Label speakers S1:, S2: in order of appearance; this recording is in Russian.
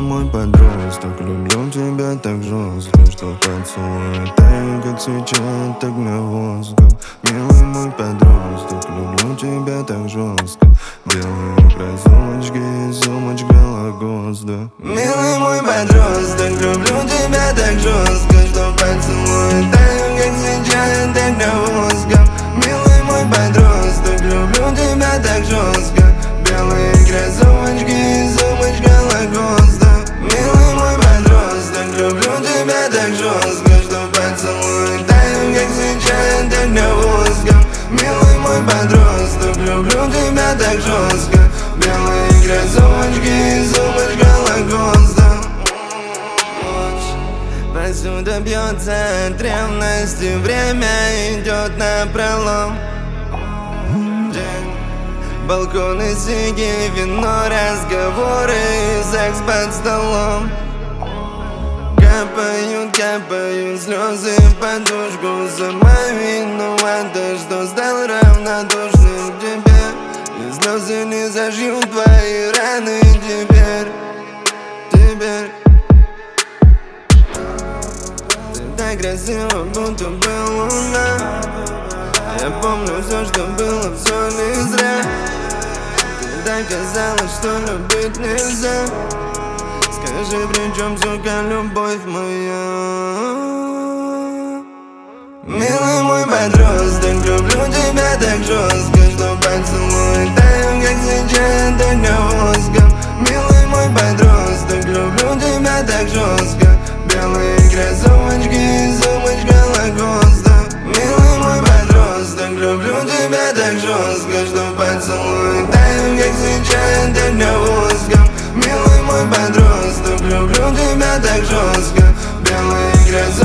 S1: мой подросток, люблю тебя так жестко, что поцелуй таю, как свеча от огня воздух. Милый мой подросток, люблю тебя так жестко. Белые кроссовочки и сумочка лагоста.
S2: Милый мой подросток, люблю тебя так жестко, что поцелуй таю, как свеча от огня воздух. Милый мой подросток, люблю тебя так жестко. Белые кроссовочки и сумочка лагоста. Милый мой подросток, люблю тебя так жестко, что поцелуй таю, как свеча от огня воздух. Милый мой подросток, люблю тебя так жестко. Белые кроссовочки и сумочка лагоста. Посуда бьется от ревности, время идет напролом. Балконы, сиги, вино, разговоры и секс под столом. Капают, капают слезы в подушку за мою вину, а то, что стал равнодушным к тебе. И слезы не зажьют твои раны теперь. Ты так красива, будто бы луна. Я помню все, что было, все не зря. Ты так казалось, что любить нельзя. Скажи, при чем, сука, любовь моя? Милый мой подросток, люблю тебя так жестко, что поцелуй таю, как свеча от огня воска. Милый мой подросток, люблю тебя так жестко. Белые кроссовочки и сумочка лагоста. Милый мой подросток, люблю тебя так жестко, что поцелуй таю, как свеча от огня воска. Милый мой подросток, люблю тебя так жестко. Белые кроссовочки